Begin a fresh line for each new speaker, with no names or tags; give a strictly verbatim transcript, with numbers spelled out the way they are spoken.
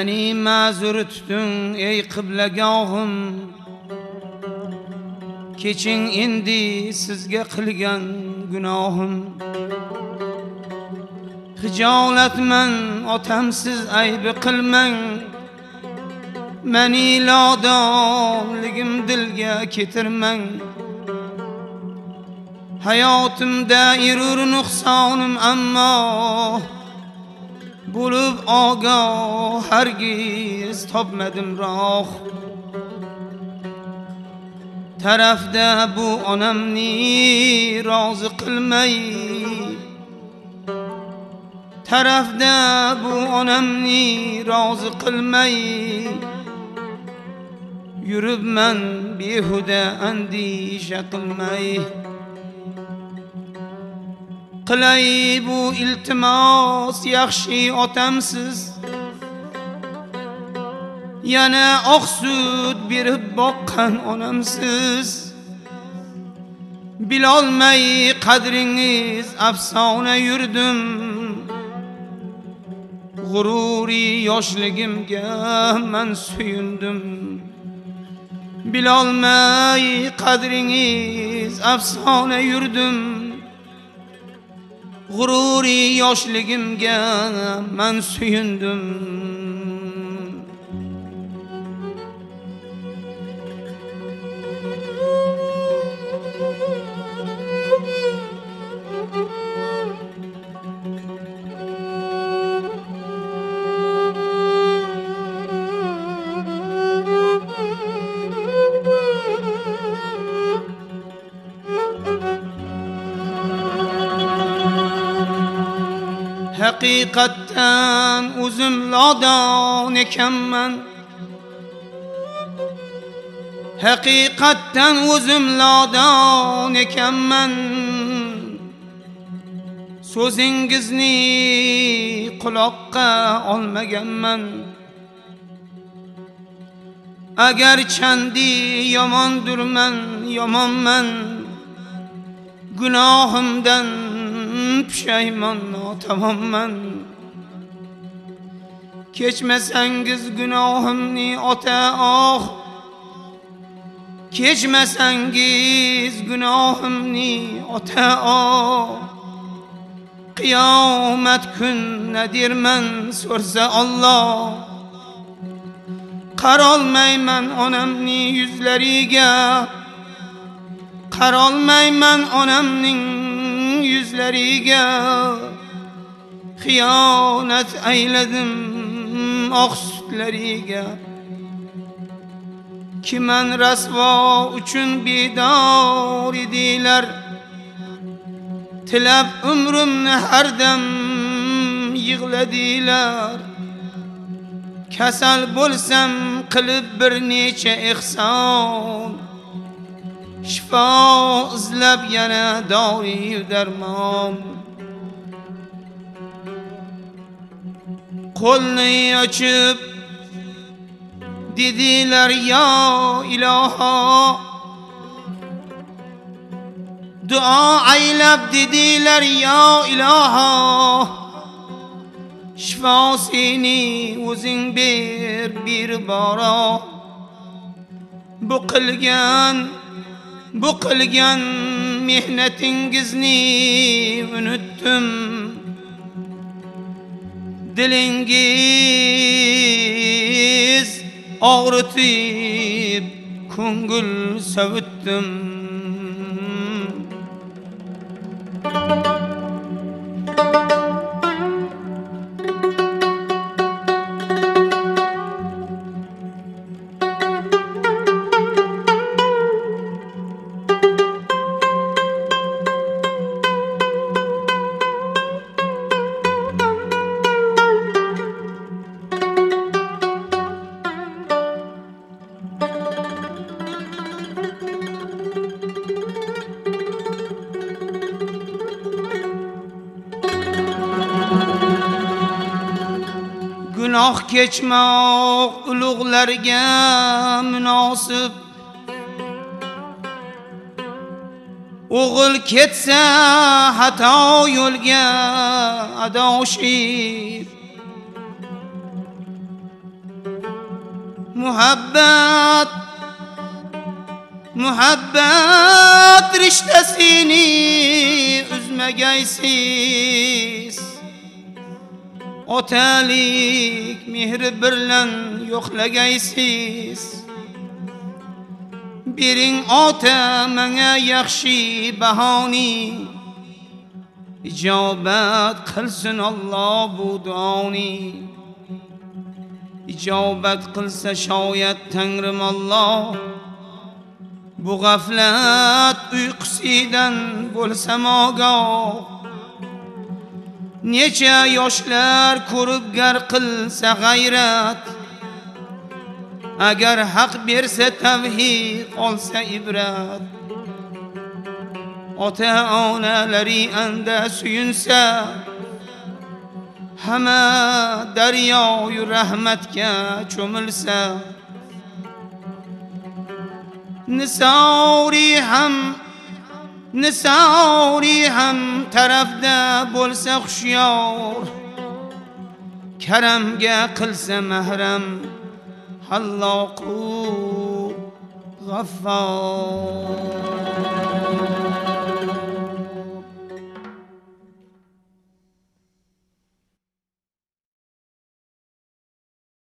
meni ma'zur tuting ey qiblagohim, keching endi sizga qilgan gunohim. Hijolatman otamsiz aybi qilmang, meni lodonligim dilga ketirmang. Hayotimda erur nuqsonim ammo bo'lib ogoh hargiz topmadim roh. Tarafda bu onamni rozi qilmay, tarafda bu onamni rozi qilmay, yuribman behuda andisha qilmay. Qilay bu iltimos yaxshi otamsiz, yana oq sut berib boqqan onamsiz. Bilolmay qadringiz afsona yurdim, g'ururi yoshligimga men suyundim. Bilolmay qadringiz afsona yurdim, g'ururi yoshligimga men suyundim. Haqiqatan o'zim lodon ekanman, haqiqatan o'zim lodon ekanman. So'zingizni quloqqa olmaganman. Agar chandi yomondurman, yomonman, gunohimdan pushaymon notamomman. Kechmasangiz gunohimni ota oh, kechmasangiz gunohimni ota oh. Qiyomat kunna derman so'rsa Alloh, qarolmayman onamning yuzlariga, qarolmayman onamning yuzlariga. Xiyonat ayladim oq sutlariga. Kiman rasvo uchun bedor edilar, tilab umrimni har dam yig'ladilar. Kasal bo'lsam qilib bir necha ihson, shifo izlab yana dori darmon. Qo'lni ochib dedilar yo iloho, duo aylab dedilar yo iloho. Shifosini o'zing ber bir bora. Bu qilgan bu qilgan mehnatingizni unutdim. Dilingiz og'ritib ko'ngil savitdim. Gunoh kechmoq ulug'larga munosib, o'g'il ketsa xato yo'lga adoshib. muhabbat muhabbat rishtasini uzmagaysiz, otalik mehri bilan yo'qlagaysiz. Bering ota menga yaxshi bahoni, ijobat qilsin Alloh bu duoni. İcabet qilsa shoyat Tangrim Alloh, bu g'aflat uyqusidan bo'lsam ogoh. Necha yoshlar ko'rib gar qilsa g'ayrat, agar haq bersa tavhid olsa ibrat. Ota onalari anda suyunsa, hamma daryoyu rahmatga cho'milsa. Nisori ham Nisori ham tarafda bo'lsa xushyor, karamga qilsa mahram Halloqu G'affor.